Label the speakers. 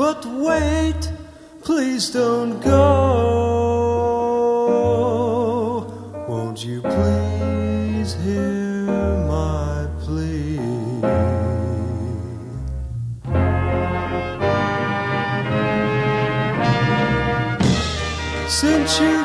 Speaker 1: But wait, please don't go. Won't you please hear my plea? Since you